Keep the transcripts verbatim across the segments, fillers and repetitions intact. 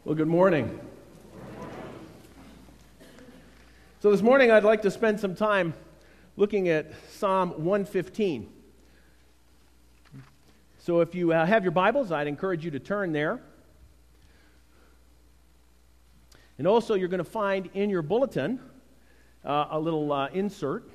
Well, good morning. So this morning I'd like to spend some time looking at Psalm one fifteen. So if you uh, have your Bibles, I'd encourage you to turn there. And also you're going to find in your bulletin uh, a little uh, insert.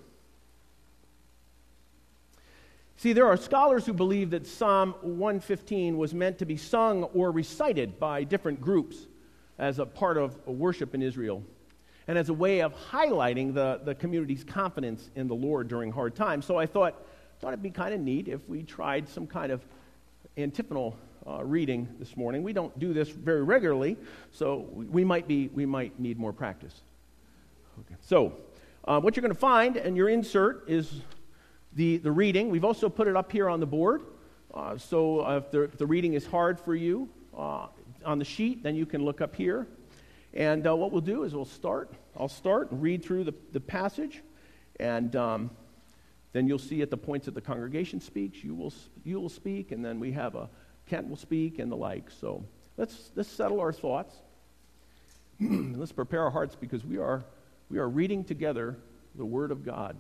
See, there are scholars who believe that Psalm one fifteen was meant to be sung or recited by different groups as a part of worship in Israel, and as a way of highlighting the, the community's confidence in the Lord during hard times. So I thought, thought it'd be kind of neat if we tried some kind of antiphonal uh, reading this morning. We don't do this very regularly, so we might be we might need more practice. Okay. So uh, what you're going to find in your insert is the, the reading. We've also put it up here on the board, uh, so uh, if, the, if the reading is hard for you uh, on the sheet, then you can look up here. And uh, what we'll do is we'll start. I'll start and read through the, the passage, and um, then you'll see at the points that the congregation speaks, you will you will speak, and then we have a Kent will speak and the like. So let's let's settle our thoughts. Let's prepare our hearts, because we are we are reading together the Word of God.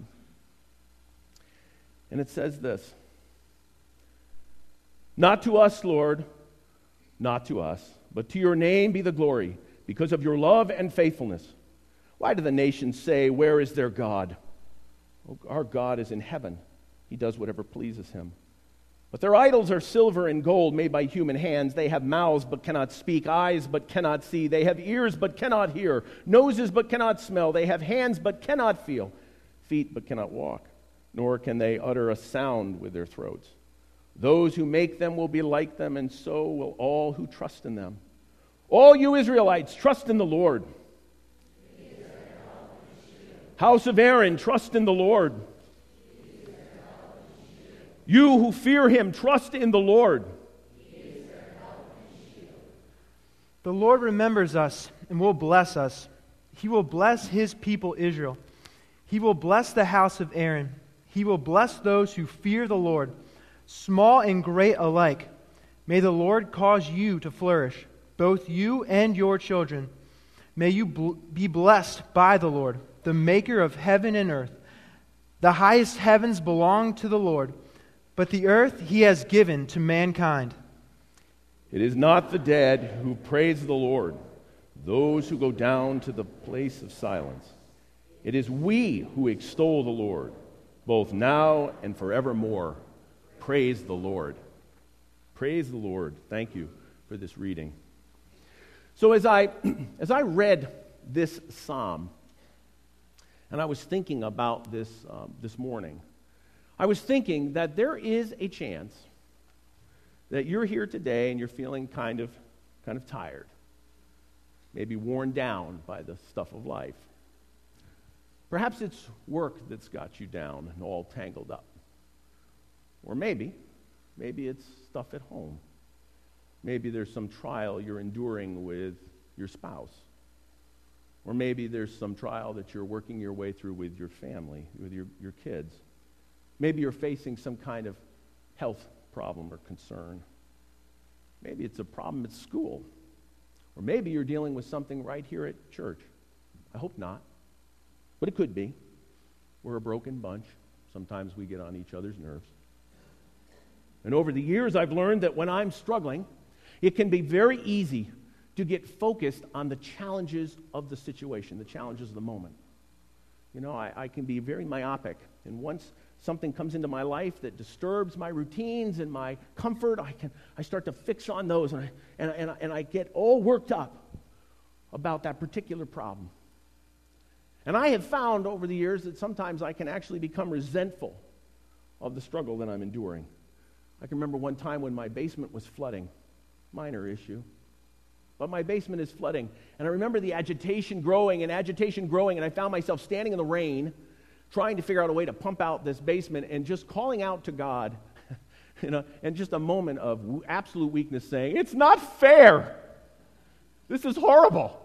And it says this: "Not to us, Lord, not to us, but to your name be the glory, because of your love and faithfulness. Why do the nations say, 'Where is their God?' Oh, our God is in heaven. He does whatever pleases him. But their idols are silver and gold made by human hands. They have mouths but cannot speak, eyes but cannot see. They have ears but cannot hear, noses but cannot smell. They have hands but cannot feel, feet but cannot walk, nor can they utter a sound with their throats. Those who make them will be like them, and so will all who trust in them. All you Israelites, trust in the Lord. House of Aaron, trust in the Lord. You who fear him, trust in the Lord. The Lord remembers us and will bless us. He will bless his people Israel. He will bless the house of Aaron. He will bless those who fear the Lord, small and great alike. May the Lord cause you to flourish, both you and your children. May you bl- be blessed by the Lord, the maker of heaven and earth. The highest heavens belong to the Lord, but the earth he has given to mankind. It is not the dead who praise the Lord, those who go down to the place of silence. It is we who extol the Lord, both now and forevermore. Praise the Lord." Praise the Lord. Thank you for this reading. So as I as I read this psalm, and I was thinking about this um, this morning, I was thinking that there is a chance that you're here today and you're feeling kind of kind of tired, maybe worn down by the stuff of life. Perhaps it's work that's got you down and all tangled up. Or maybe, maybe it's stuff at home. Maybe there's some trial you're enduring with your spouse. Or maybe there's some trial that you're working your way through with your family, with your, your kids. Maybe you're facing some kind of health problem or concern. Maybe it's a problem at school. Or maybe you're dealing with something right here at church. I hope not. But it could be. We're a broken bunch. Sometimes we get on each other's nerves. And over the years, I've learned that when I'm struggling, it can be very easy to get focused on the challenges of the situation, the challenges of the moment. You know, I, I can be very myopic, and once something comes into my life that disturbs my routines and my comfort, I can I start to fix on those, and I, and, and, and I get all worked up about that particular problem. And I have found over the years that sometimes I can actually become resentful of the struggle that I'm enduring. I can remember one time when my basement was flooding. Minor issue. But my basement is flooding. And I remember the agitation growing and agitation growing, and I found myself standing in the rain trying to figure out a way to pump out this basement and just calling out to God, you know, and just a moment of absolute weakness saying, "It's not fair. This is horrible."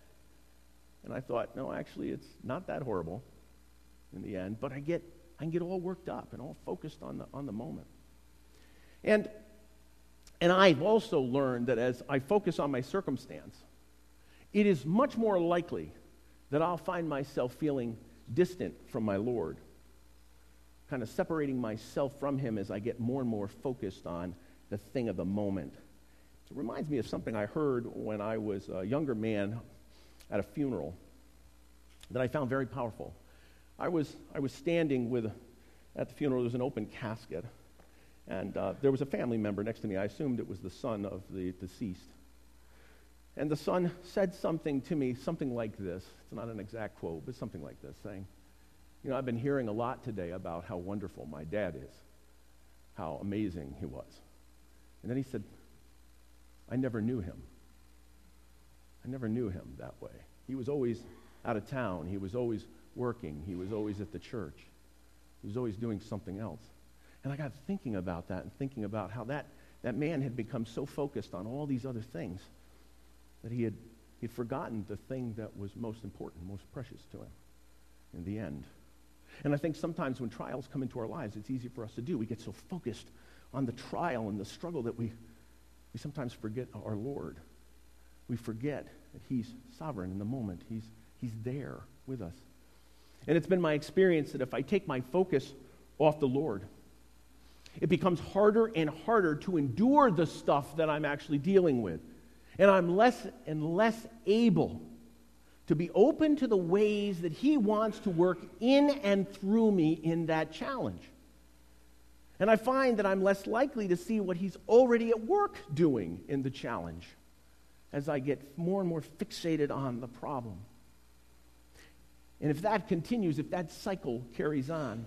And I thought, no, actually, it's not that horrible in the end, but I get I can get all worked up and all focused on the on the moment. And And I've also learned that as I focus on my circumstance, it is much more likely that I'll find myself feeling distant from my Lord, kind of separating myself from him as I get more and more focused on the thing of the moment. It reminds me of something I heard when I was a younger man at a funeral that I found very powerful. I was I was standing with, at the funeral, there was an open casket, and uh, there was a family member next to me. I assumed it was the son of the deceased. And the son said something to me, something like this. It's not an exact quote, but something like this, saying, you know, I've been hearing a lot today about how wonderful my dad is, how amazing he was. And then he said, I never knew him. I never knew him that way. He was always out of town. He was always working. He was always at the church. He was always doing something else. And I got thinking about that and thinking about how that, that man had become so focused on all these other things that he had he'd forgotten the thing that was most important, most precious to him in the end. And I think sometimes when trials come into our lives, it's easy for us to do. We get so focused on the trial and the struggle that we, we sometimes forget our Lord. We forget that he's sovereign in the moment. He's, he's there with us. And it's been my experience that if I take my focus off the Lord, it becomes harder and harder to endure the stuff that I'm actually dealing with. And I'm less and less able to be open to the ways that he wants to work in and through me in that challenge. And I find that I'm less likely to see what he's already at work doing in the challenge as I get more and more fixated on the problem. And if that continues, if that cycle carries on,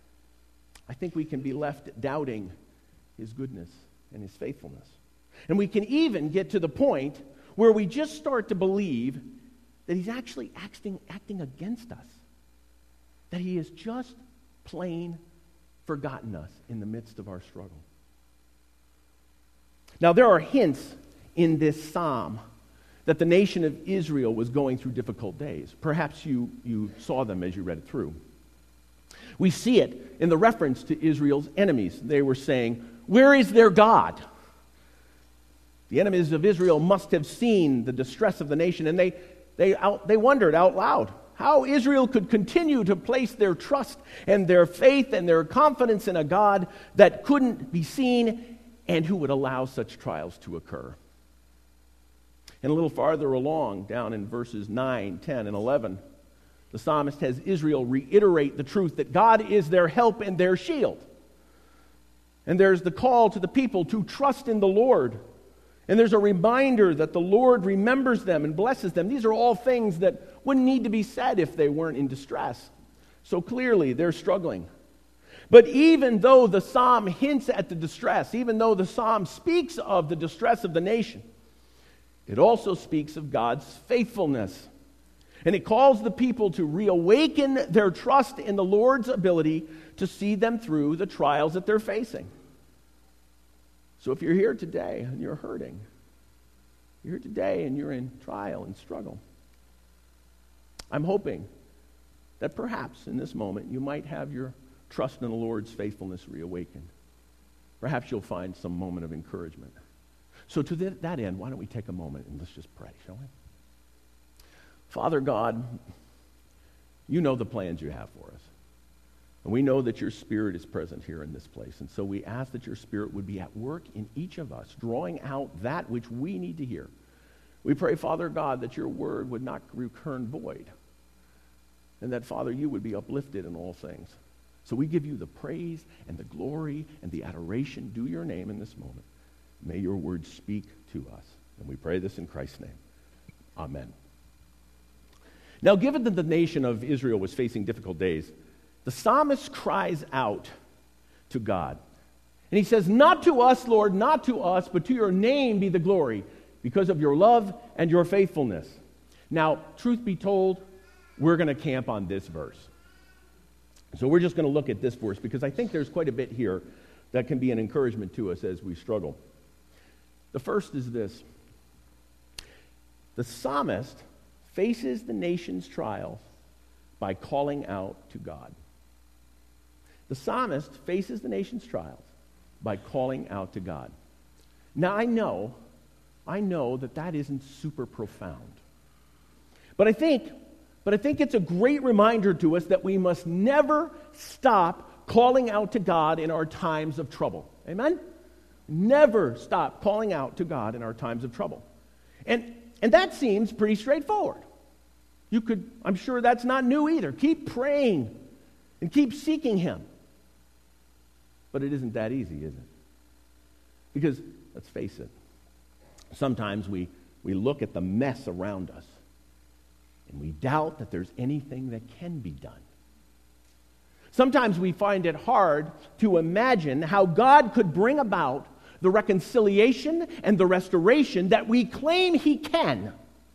I think we can be left doubting his goodness and his faithfulness. And we can even get to the point where we just start to believe that he's actually acting, acting against us. That he has just plain forgotten us in the midst of our struggle. Now, there are hints in this psalm that the nation of Israel was going through difficult days. Perhaps you, you saw them as you read it through. We see it in the reference to Israel's enemies. They were saying, "Where is their God?" The enemies of Israel must have seen the distress of the nation, and they they out, they wondered out loud how Israel could continue to place their trust and their faith and their confidence in a God that couldn't be seen and who would allow such trials to occur. And a little farther along, down in verses nine, ten, and eleven, the psalmist has Israel reiterate the truth that God is their help and their shield. And there's the call to the people to trust in the Lord. And there's a reminder that the Lord remembers them and blesses them. These are all things that wouldn't need to be said if they weren't in distress. So clearly, they're struggling. But even though the psalm hints at the distress, even though the psalm speaks of the distress of the nation, it also speaks of God's faithfulness. And it calls the people to reawaken their trust in the Lord's ability to see them through the trials that they're facing. So if you're here today and you're hurting, you're here today and you're in trial and struggle, I'm hoping that perhaps in this moment you might have your trust in the Lord's faithfulness reawakened. Perhaps you'll find some moment of encouragement. So to that end, why don't we take a moment and let's just pray, shall we? Father God, you know the plans you have for us. And we know that your Spirit is present here in this place. And so we ask that your Spirit would be at work in each of us, drawing out that which we need to hear. We pray, Father God, that your word would not return void. And that, Father, you would be uplifted in all things. So we give you the praise and the glory and the adoration due your name in this moment. May your word speak to us. And we pray this in Christ's name. Amen. Now, given that the nation of Israel was facing difficult days, the psalmist cries out to God. And he says, "Not to us, Lord, not to us, but to your name be the glory, because of your love and your faithfulness." Now, truth be told, we're going to camp on this verse. So we're just going to look at this verse, because I think there's quite a bit here that can be an encouragement to us as we struggle. The first is this. The psalmist faces the nation's trials by calling out to God. The psalmist faces the nation's trials by calling out to God. Now, I know, I know that that isn't super profound. But I think, but I think it's a great reminder to us that we must never stop calling out to God in our times of trouble. Amen? Never stop calling out to God in our times of trouble. And, and that seems pretty straightforward. You could, I'm sure that's not new either. Keep praying and keep seeking Him. But it isn't that easy, is it? Because, let's face it, sometimes we, we look at the mess around us and we doubt that there's anything that can be done. Sometimes we find it hard to imagine how God could bring about the reconciliation and the restoration that we claim He can.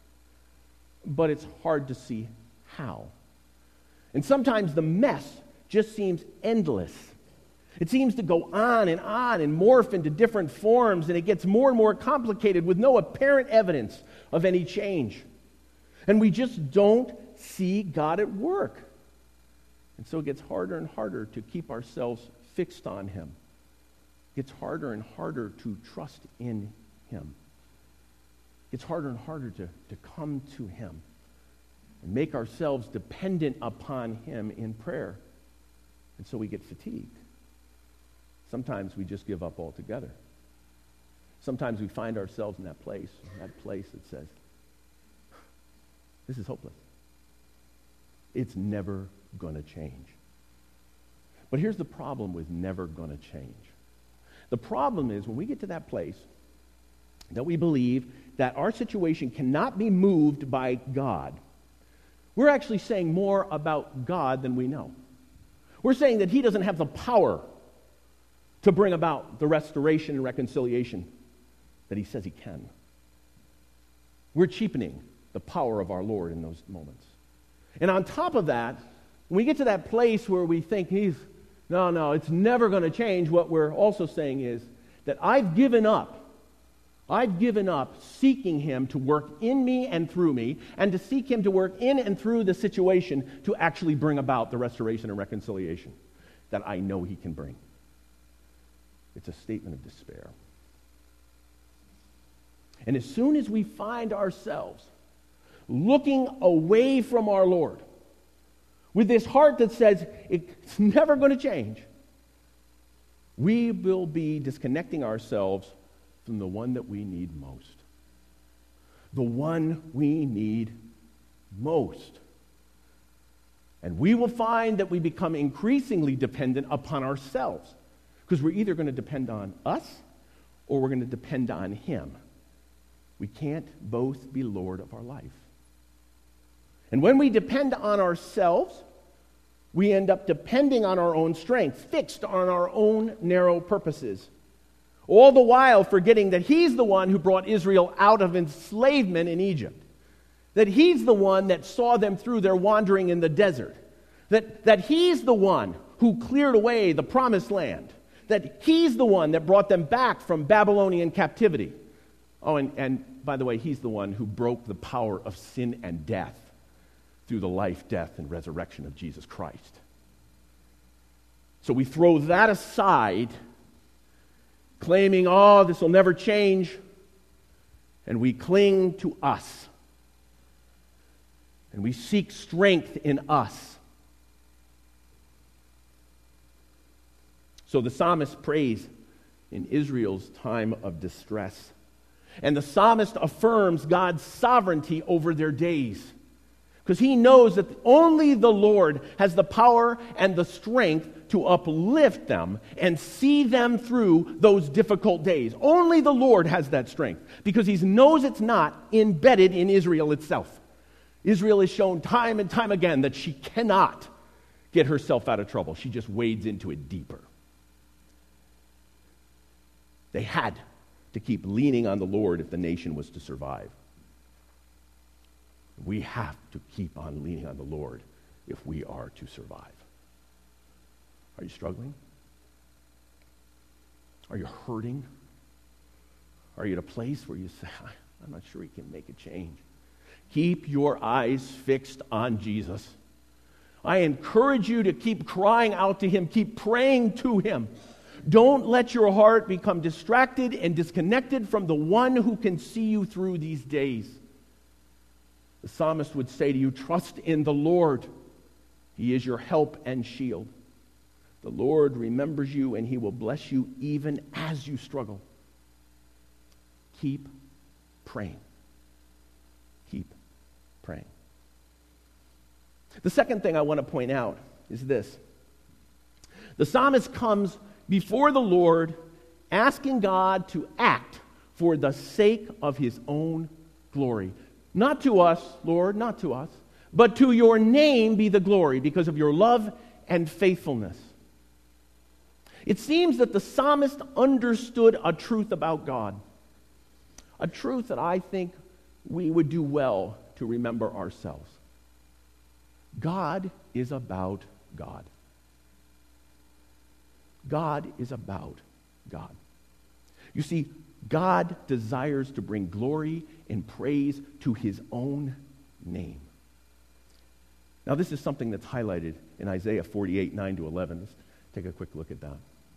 But it's hard to see how. And sometimes the mess just seems endless. It seems to go on and on and morph into different forms, and it gets more and more complicated with no apparent evidence of any change. And we just don't see God at work. And so it gets harder and harder to keep ourselves fixed on Him. It gets harder and harder to trust in Him. It gets harder and harder to, to come to Him and make ourselves dependent upon Him in prayer. And so we get fatigued. Sometimes we just give up altogether. Sometimes we find ourselves in that place, that place that says, this is hopeless. It's never going to change. But here's the problem with never going to change. The problem is when we get to that place that we believe that our situation cannot be moved by God, we're actually saying more about God than we know. We're saying that He doesn't have the power to bring about the restoration and reconciliation that He says He can. We're cheapening the power of our Lord in those moments. And on top of that, when we get to that place where we think He's, no, no, it's never going to change, what we're also saying is that I've given up. I've given up seeking Him to work in me and through me, and to seek Him to work in and through the situation to actually bring about the restoration and reconciliation that I know He can bring. It's a statement of despair. And as soon as we find ourselves looking away from our Lord, with this heart that says it's never going to change, we will be disconnecting ourselves from the one that we need most. The one we need most. And we will find that we become increasingly dependent upon ourselves, because we're either going to depend on us or we're going to depend on Him. We can't both be Lord of our life. And when we depend on ourselves, we end up depending on our own strength, fixed on our own narrow purposes, all the while forgetting that He's the one who brought Israel out of enslavement in Egypt, that He's the one that saw them through their wandering in the desert, that, that He's the one who cleared away the promised land, that He's the one that brought them back from Babylonian captivity. Oh, and, and by the way, He's the one who broke the power of sin and death through the life, death, and resurrection of Jesus Christ. So we throw that aside, claiming, oh, this will never change, and we cling to us. And we seek strength in us. So the psalmist prays in Israel's time of distress. And the psalmist affirms God's sovereignty over their days, because he knows that only the Lord has the power and the strength to uplift them and see them through those difficult days. Only the Lord has that strength, because He knows it's not embedded in Israel itself. Israel has shown time and time again that she cannot get herself out of trouble. She just wades into it deeper. They had to keep leaning on the Lord if the nation was to survive. We have to keep on leaning on the Lord if we are to survive. Are you struggling? Are you hurting? Are you at a place where you say, I'm not sure He can make a change? Keep your eyes fixed on Jesus. I encourage you to keep crying out to Him, keep praying to Him. Don't let your heart become distracted and disconnected from the one who can see you through these days. The psalmist would say to you, trust in the Lord. He is your help and shield. The Lord remembers you, and he will bless you even as you struggle. Keep praying. Keep praying. The second thing I want to point out is this. The psalmist comes before the Lord asking God to act for the sake of his own glory. Not to us, Lord, not to us, but to your name be the glory because of your love and faithfulness. It seems that the psalmist understood a truth about God, a truth that I think we would do well to remember ourselves. God is about God. God is about God. You see, God desires to bring glory and praise to his own name. Now, this is something that's highlighted in Isaiah forty-eight, nine to eleven. Let's take a quick look at that.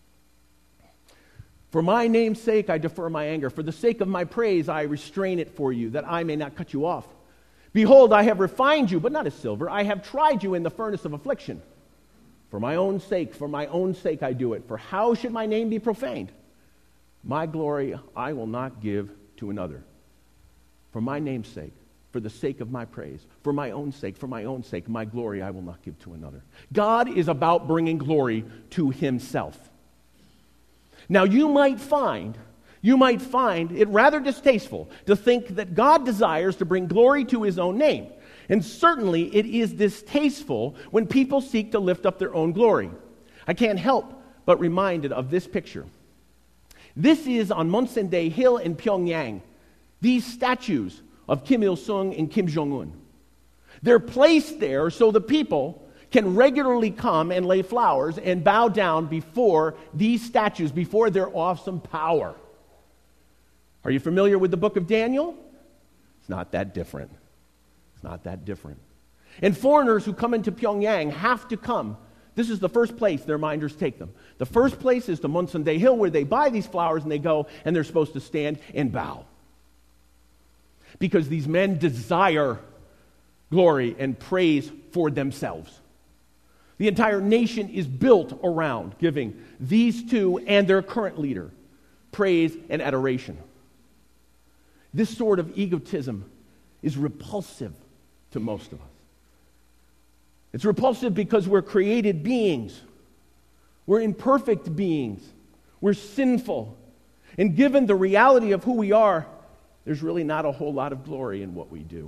For my name's sake, I defer my anger. For the sake of my praise, I restrain it for you, that I may not cut you off. Behold, I have refined you, but not as silver. I have tried you in the furnace of affliction. For my own sake, for my own sake I do it. For how should my name be profaned? My glory I will not give to another. For my name's sake, for the sake of my praise, for my own sake, for my own sake, my glory I will not give to another. God is about bringing glory to himself. Now you might find, you might find it rather distasteful to think that God desires to bring glory to his own name. And certainly it is distasteful when people seek to lift up their own glory. I can't help but reminded of this picture. This is on Munsandae Hill in Pyongyang. These statues of Kim Il-sung and Kim Jong-un. They're placed there so the people can regularly come and lay flowers and bow down before these statues, before their awesome power. Are you familiar with the book of Daniel? It's not that different. It's not that different. And foreigners who come into Pyongyang have to come. This is the first place their minders take them. The first place is to Munsandae Hill, where they buy these flowers and they go and they're supposed to stand and bow. Because these men desire glory and praise for themselves. The entire nation is built around giving these two and their current leader praise and adoration. This sort of egotism is repulsive to most of us. It's repulsive because we're created beings. We're imperfect beings. We're sinful. And given the reality of who we are, there's really not a whole lot of glory in what we do.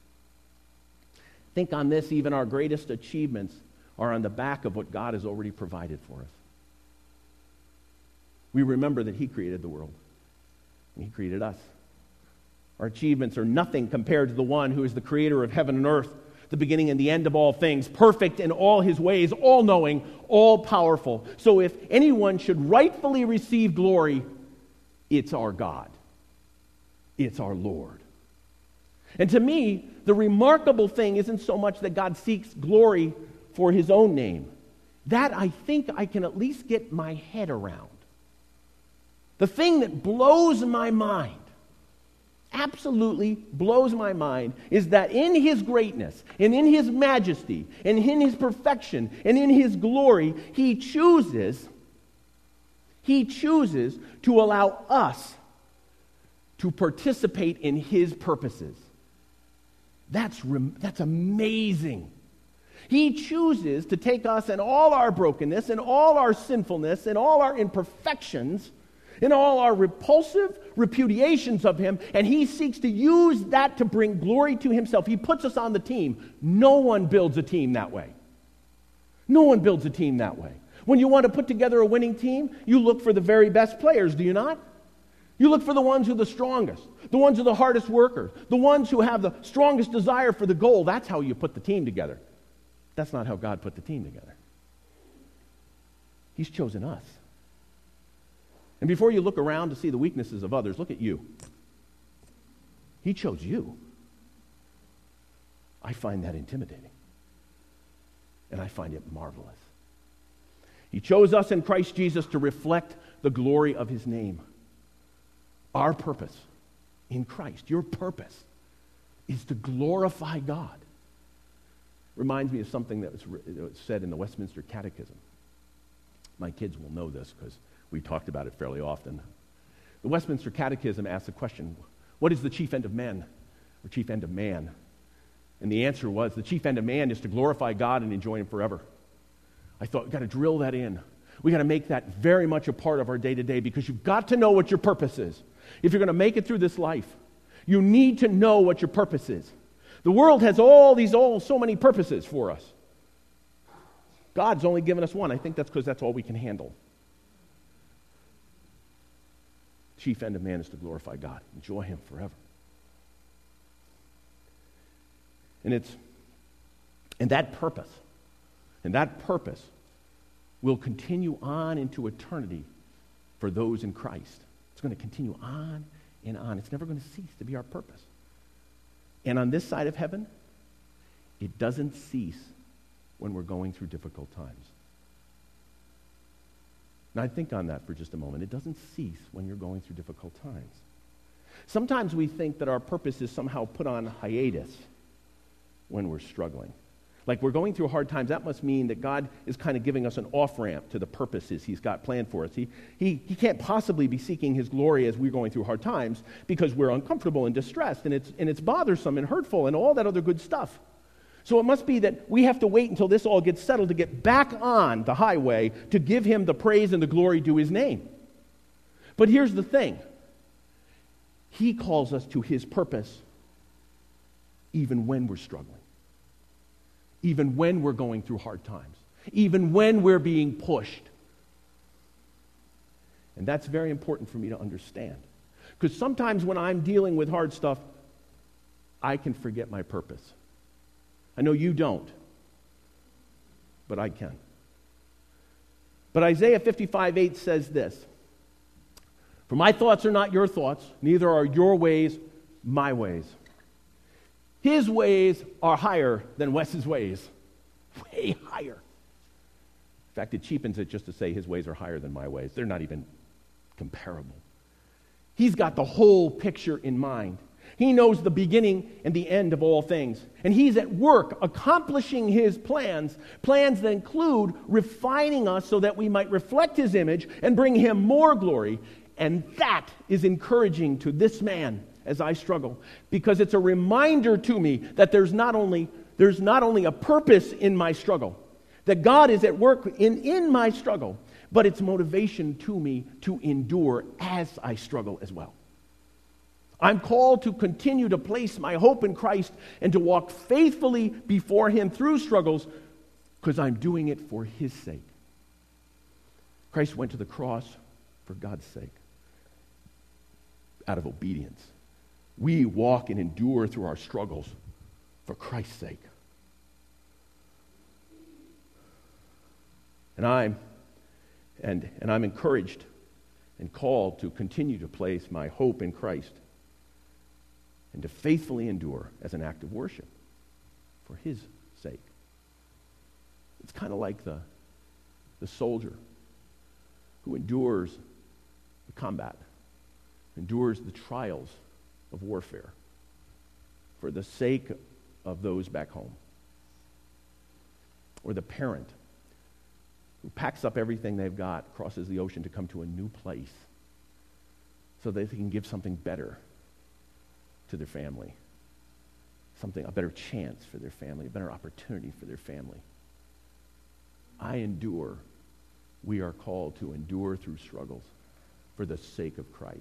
Think on this, even our greatest achievements are on the back of what God has already provided for us. We remember that he created the world, and he created us. Our achievements are nothing compared to the one who is the creator of heaven and earth, the beginning and the end of all things, perfect in all his ways, all-knowing, all-powerful. So if anyone should rightfully receive glory, it's our God. It's our Lord. And to me, the remarkable thing isn't so much that God seeks glory for his own name. That I think I can at least get my head around. The thing that blows my mind, absolutely blows my mind, is that in his greatness, and in his majesty, and in his perfection, and in his glory, he chooses, he chooses to allow us to participate in his purposes. That's, that's amazing. He chooses to take us and all our brokenness and all our sinfulness and all our imperfections and all our repulsive repudiations of him, and he seeks to use that to bring glory to himself. He puts us on the team. No one builds a team that way. No one builds a team that way. When you want to put together a winning team, you look for the very best players, do you not? You look for the ones who are the strongest, the ones who are the hardest workers, the ones who have the strongest desire for the goal. That's how you put the team together. That's not how God put the team together. He's chosen us. And before you look around to see the weaknesses of others, look at you. He chose you. I find that intimidating. And I find it marvelous. He chose us in Christ Jesus to reflect the glory of his name. Our purpose in Christ, your purpose, is to glorify God. Reminds me of something that was, that was said in the Westminster Catechism. My kids will know this because we talked about it fairly often. The Westminster Catechism asks the question, what is the chief end of men, or chief end of man? And the answer was, the chief end of man is to glorify God and enjoy Him forever. I thought, we've got to drill that in. We've got to make that very much a part of our day-to-day, because you've got to know what your purpose is. If you're going to make it through this life, you need to know what your purpose is. The world has all these, all so many purposes for us. God's only given us one. I think that's because that's all we can handle. Chief end of man is to glorify God, enjoy Him forever. And it's, and that purpose, and that purpose will continue on into eternity for those in Christ. It's going to continue on and on. It's never going to cease to be our purpose. And on this side of heaven, it doesn't cease when we're going through difficult times. Now, I think on that for just a moment. It doesn't cease when you're going through difficult times. Sometimes we think that our purpose is somehow put on hiatus when we're struggling. Like we're going through hard times, that must mean that God is kind of giving us an off-ramp to the purposes He's got planned for us. He, he, he can't possibly be seeking His glory as we're going through hard times because we're uncomfortable and distressed, and it's, and it's bothersome and hurtful and all that other good stuff. So it must be that we have to wait until this all gets settled to get back on the highway to give Him the praise and the glory due His name. But here's the thing. He calls us to His purpose even when we're struggling. Even when we're going through hard times. Even when we're being pushed. And that's very important for me to understand. Because sometimes when I'm dealing with hard stuff, I can forget my purpose. I know you don't, but I can. But Isaiah fifty-five eight says this, "For my thoughts are not your thoughts, neither are your ways my ways." His ways are higher than Wes's ways. Way higher. In fact, it cheapens it just to say His ways are higher than my ways. They're not even comparable. He's got the whole picture in mind. He knows the beginning and the end of all things. And He's at work accomplishing His plans, plans that include refining us so that we might reflect His image and bring Him more glory. And that is encouraging to this man as I struggle, because it's a reminder to me that there's not only there's not only a purpose in my struggle, that God is at work in, in my struggle, but it's motivation to me to endure as I struggle as well. I'm called to continue to place my hope in Christ and to walk faithfully before Him through struggles because I'm doing it for His sake. Christ went to the cross for God's sake, out of obedience. We walk and endure through our struggles for Christ's sake. And I'm and, and I'm encouraged and called to continue to place my hope in Christ and to faithfully endure as an act of worship for His sake. It's kind of like the, the soldier who endures the combat, endures the trials of warfare for the sake of those back home. Or the parent who packs up everything they've got, crosses the ocean to come to a new place so that they can give something better to their family. Something, a better chance for their family, a better opportunity for their family. I endure. We are called to endure through struggles for the sake of Christ.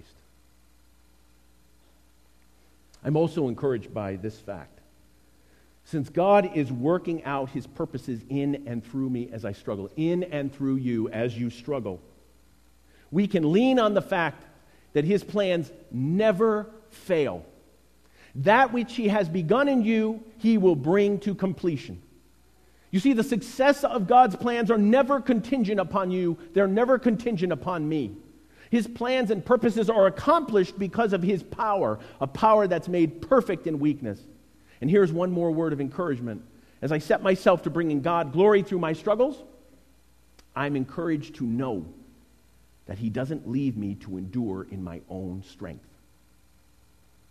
I'm also encouraged by this fact. Since God is working out His purposes in and through me as I struggle, in and through you as you struggle, we can lean on the fact that His plans never fail. That which He has begun in you, He will bring to completion. You see, the success of God's plans are never contingent upon you. They're never contingent upon me. His plans and purposes are accomplished because of His power, a power that's made perfect in weakness. And here's one more word of encouragement. As I set myself to bringing God glory through my struggles, I'm encouraged to know that He doesn't leave me to endure in my own strength.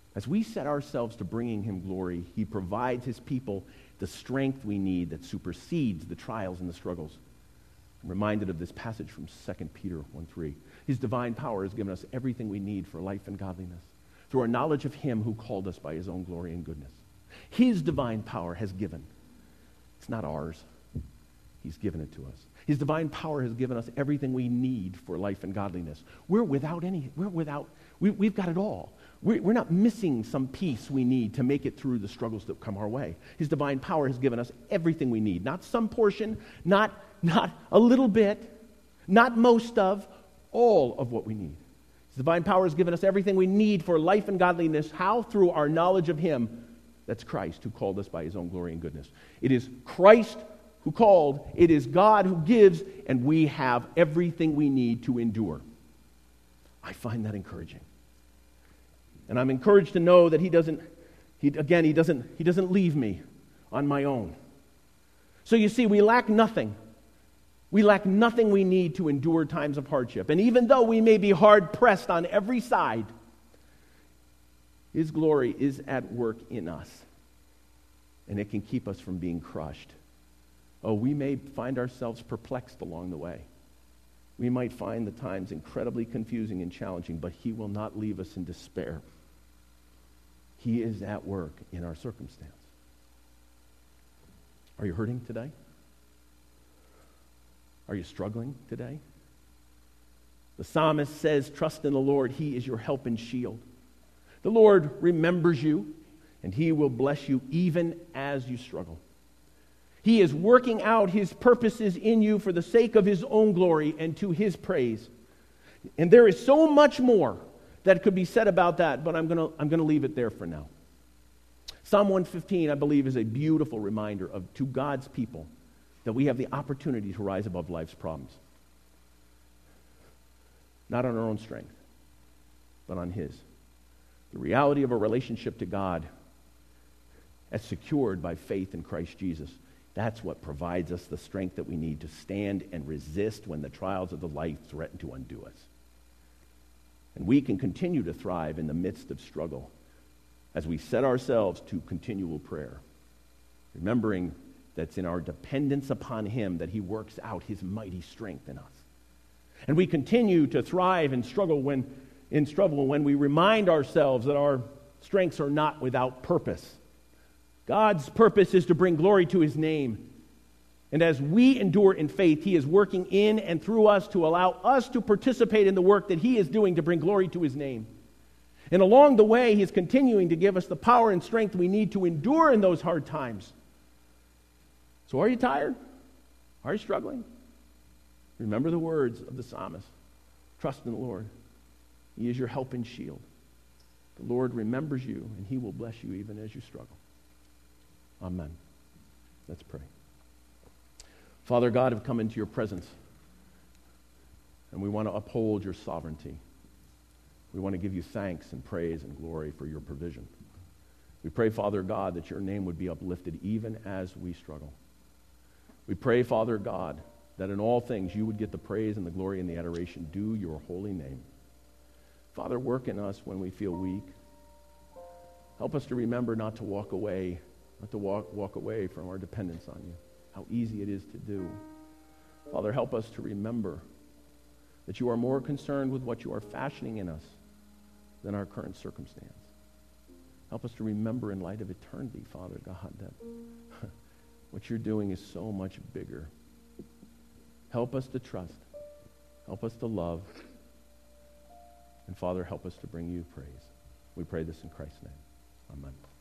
As we set ourselves to bringing him glory, he provides his people the strength we need that supersedes the trials and the struggles. I'm reminded of this passage from Second Peter one three. His divine power has given us everything we need for life and godliness through our knowledge of him who called us by his own glory and goodness. His divine power has given. It's not ours. He's given it to us. His divine power has given us everything we need for life and godliness. We're without any, we're without, we, we've got it all. We're, we're not missing some piece we need to make it through the struggles that come our way. His divine power has given us everything we need. Not some portion, not, not a little bit, not most of, all of what we need. His divine power has given us everything we need for life and godliness. How? Through our knowledge of him. That's Christ who called us by his own glory and goodness. It is Christ who called, it is God who gives, and we have everything we need to endure. I find that encouraging. And I'm encouraged to know that he doesn't, he, again, he doesn't, he doesn't leave me on my own. So you see, we lack nothing. We lack nothing we need to endure times of hardship. And even though we may be hard-pressed on every side, his glory is at work in us. And it can keep us from being crushed. Oh, we may find ourselves perplexed along the way. We might find the times incredibly confusing and challenging, but he will not leave us in despair. He is at work in our circumstance. Are you hurting today? Are you struggling today? The psalmist says, trust in the Lord. He is your help and shield. The Lord remembers you, and he will bless you even as you struggle. He is working out his purposes in you for the sake of his own glory and to his praise. And there is so much more that could be said about that, but I'm going to I'm going to leave it there for now. Psalm one fifteen, I believe, is a beautiful reminder of to God's people that we have the opportunity to rise above life's problems. Not on our own strength, but on his. The reality of a relationship to God as secured by faith in Christ Jesus. That's what provides us the strength that we need to stand and resist when the trials of the life threaten to undo us. And we can continue to thrive in the midst of struggle as we set ourselves to continual prayer, remembering that's in our dependence upon him that he works out his mighty strength in us. And we continue to thrive and struggle when in struggle when we remind ourselves that our strengths are not without purpose. God's purpose is to bring glory to his name. And as we endure in faith, he is working in and through us to allow us to participate in the work that he is doing to bring glory to his name. And along the way, he is continuing to give us the power and strength we need to endure in those hard times. So are you tired? Are you struggling? Remember the words of the psalmist. Trust in the Lord. He is your help and shield. The Lord remembers you, and he will bless you even as you struggle. Amen. Let's pray. Father God, I've come into your presence, and we want to uphold your sovereignty. We want to give you thanks and praise and glory for your provision. We pray, Father God, that your name would be uplifted even as we struggle. We pray, Father God, that in all things you would get the praise and the glory and the adoration due your holy name. Father, work in us when we feel weak. Help us to remember not to walk away, not to walk, walk away from our dependence on you. How easy it is to do. Father, help us to remember that you are more concerned with what you are fashioning in us than our current circumstance. Help us to remember in light of eternity, Father God, that what you're doing is so much bigger. Help us to trust. Help us to love. And Father, help us to bring you praise. We pray this in Christ's name. Amen.